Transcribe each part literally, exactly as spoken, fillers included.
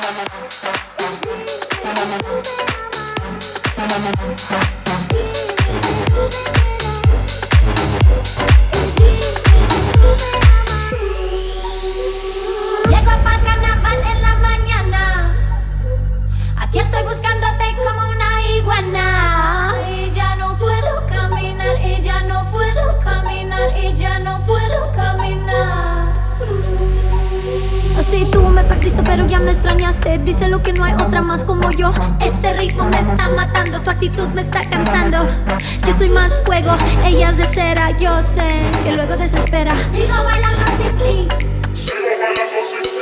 Llego pa'l carnaval en la mañana. Aquí estoy buscándote como una iguana. Y ya no puedo caminar, y ya no puedo caminar, y ya no puedo caminar. Oh, si tú me perdiste pero ya me extrañaste. Díselo que no hay otra más como yo. Este ritmo me está matando, tu actitud me está cansando. Yo soy más fuego, ella es de cera. Yo sé que luego desespera. Sigo bailando sin ti. Sigo bailando sin ti.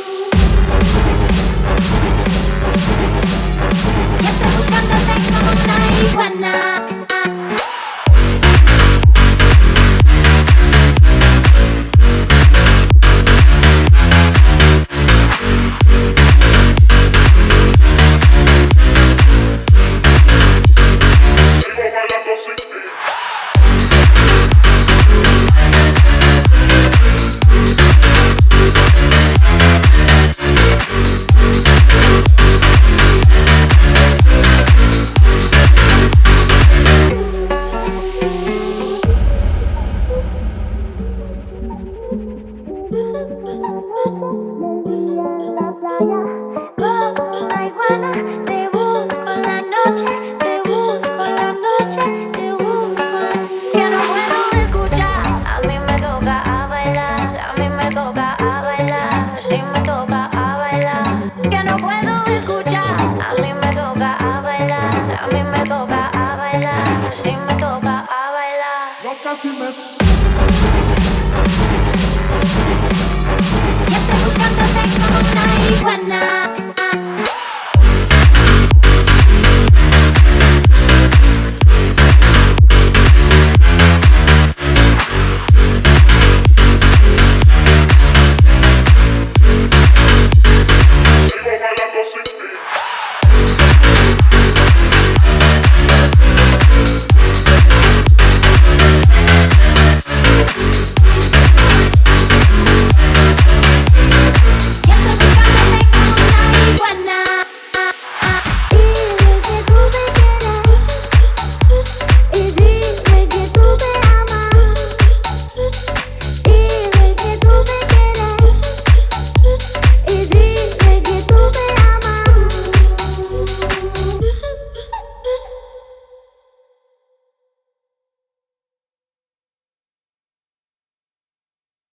Y estoy buscándote como una iguana. Si me toca a bailar, Yo casi me... y estoy buscándote como una iguana.